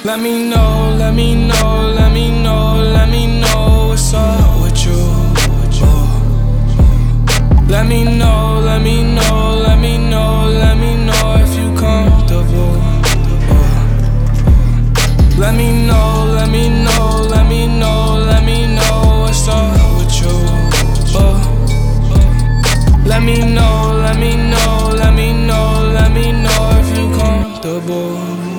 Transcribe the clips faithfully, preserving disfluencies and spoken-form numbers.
Let me know, let me know, let me know, let me know what's up with you. Let me know, let me know, let me know, let me know if you comfortable. Let me know, let me know, let me know, let me know what's up with you. Let me know, let me know, let me know, let me know if you comfortable.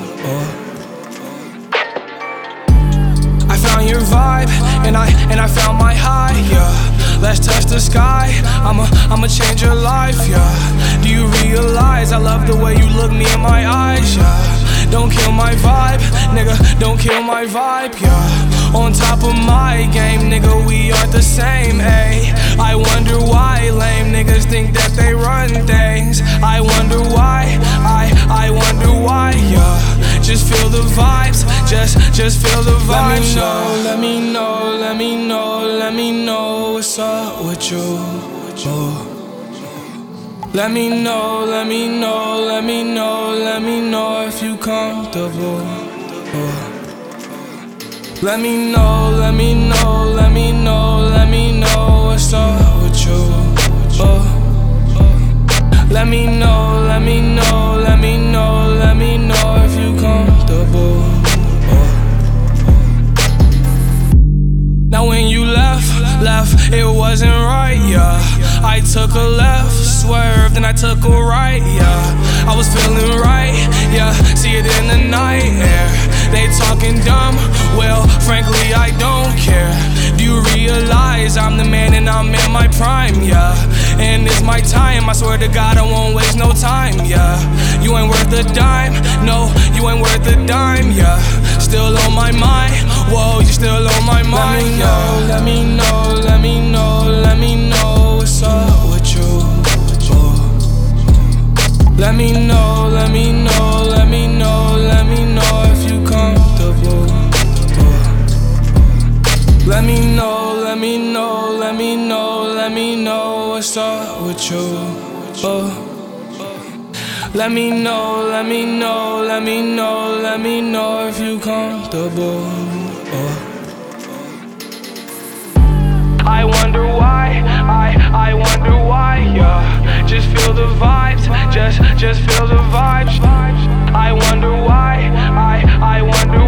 I found your vibe, and I and I found my high, yeah. Let's touch the sky, I'ma, I'ma change your life, yeah. Do you realize I love the way you look me in my eyes, yeah. Don't kill my vibe, nigga, don't kill my vibe, yeah. On top of my game, nigga, we aren't the same, ayy. I wonder why lame niggas think that they run things. I wonder why, I, I wonder why, yeah. Just feel the vibes, just, just feel the vibes, yeah. Let me know, let me know, let me know what's up with you. Oh. Let me know, let me know, let me know, let me know if you comfortable. Oh. Let me know, let me know, let me know, let me know what's up with you. Oh. Let me know, let me know, let me know, let me know if you comfortable. Oh. Now when you left, left, it wasn't right, yeah. I took a left, swerved, and I took a right, yeah. I was feeling right, yeah, see it in the night air. They talking dumb, well, frankly, I don't care. Do you realize I'm the man and I'm in my prime, yeah. And it's my time, I swear to God I won't waste no time, yeah. You ain't worth a dime, no, you ain't worth a dime, yeah. Still on my mind, whoa, you still on my mind, yeah. Let me know, let me know, let me know what's up with you. Let me know, let me know, let me know, let me know if you comfortable. Let me know, let me know, let me know, let me know what's up with you. Let me know, let me know, let me know, let me know if you comfortable. I wonder why, I, I wonder why, yeah. Just feel the vibes, just, just feel the vibes. I wonder why, I, I wonder